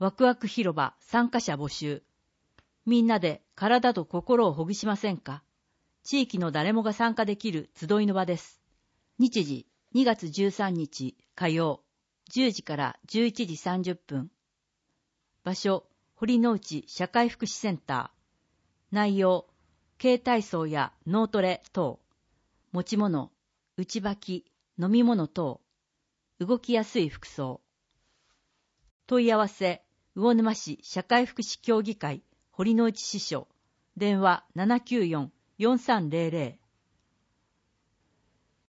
ワクワク広場参加者募集。みんなで体と心をほぐしませんか？地域の誰もが参加できる集いの場です。日時2月13日火曜、10時から11時30分。場所、堀之内社会福祉センター。内容、軽体操や脳トレ等。持ち物、内履き、飲み物等。動きやすい服装。問い合わせ、魚沼市社会福祉協議会堀之内支所。電話794-4300